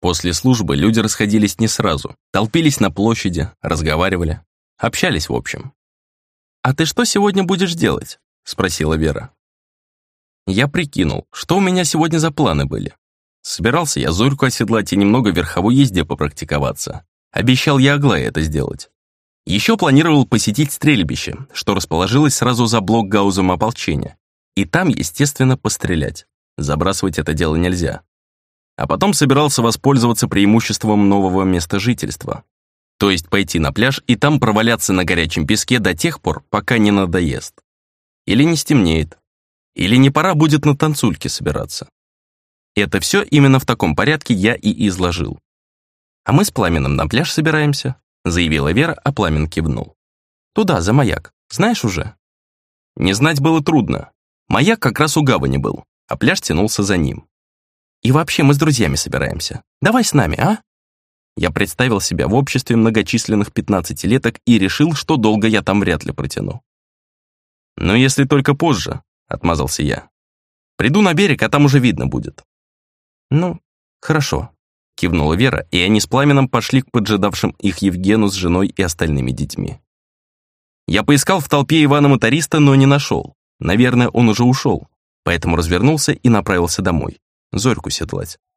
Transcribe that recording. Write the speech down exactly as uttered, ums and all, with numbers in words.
После службы люди расходились не сразу, толпились на площади, разговаривали, общались в общем. «А ты что сегодня будешь делать?» — спросила Вера. Я прикинул, что у меня сегодня за планы были. Собирался я Зорьку оседлать и немного в верховой езде попрактиковаться. Обещал я Аглае это сделать. Еще планировал посетить стрельбище, что расположилось сразу за блок гаузом ополчения. И там, естественно, пострелять. Забрасывать это дело нельзя. А потом собирался воспользоваться преимуществом нового места жительства. То есть пойти на пляж и там проваляться на горячем песке до тех пор, пока не надоест. Или не стемнеет. Или не пора будет на танцульке собираться. Это все именно в таком порядке я и изложил. «А мы с Пламеном на пляж собираемся», заявила Вера, а Пламен кивнул. «Туда, за маяк. Знаешь уже?» Не знать было трудно. Маяк как раз у гавани был, а пляж тянулся за ним. «И вообще мы с друзьями собираемся. Давай с нами, а?» Я представил себя в обществе многочисленных пятнадцатилеток и решил, что долго я там вряд ли протяну. «Но если только позже», — отмазался я. «Приду на берег, а там уже видно будет». «Ну, хорошо», — кивнула Вера, и они с Пламеном пошли к поджидавшим их Евгену с женой и остальными детьми. Я поискал в толпе Ивана-моториста, но не нашел. Наверное, он уже ушел, поэтому развернулся и направился домой, Зорьку седлать.